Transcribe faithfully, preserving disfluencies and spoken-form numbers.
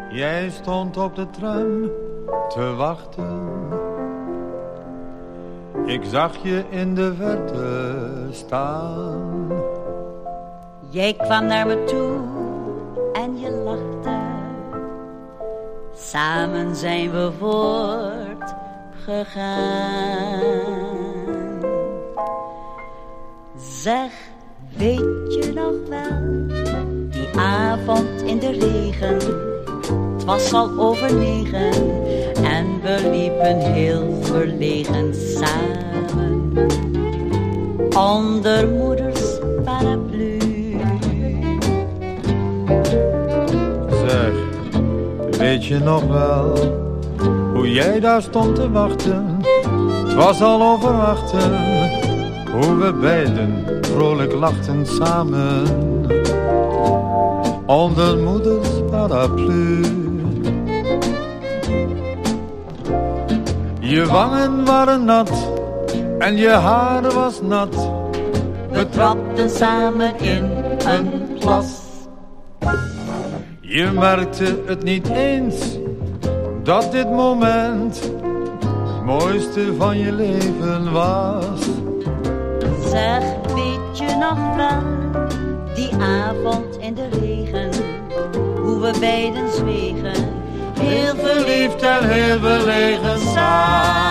Jij stond op de tram te wachten. Ik zag je in de verte staan. Jij kwam naar me toe en je lachte. Samen zijn we voortgegaan. Zeg, weet je nog wel, die avond in de regen. Het was al over negen en we liepen heel verlegen samen. Onder moeders paraplu. Zeg, weet je nog wel, hoe jij daar stond te wachten. Het was al over achten, hoe we beiden vrolijk lachten samen. Onder moeders paraplu. Je wangen waren nat en je haar was nat. We trapten samen in een plas. Je merkte het niet eens, dat dit moment het mooiste van je leven was. Zeg, weet je nog wel, die avond in de regen, hoe we beiden zwegen, heel verliefd en heel verlegen samen.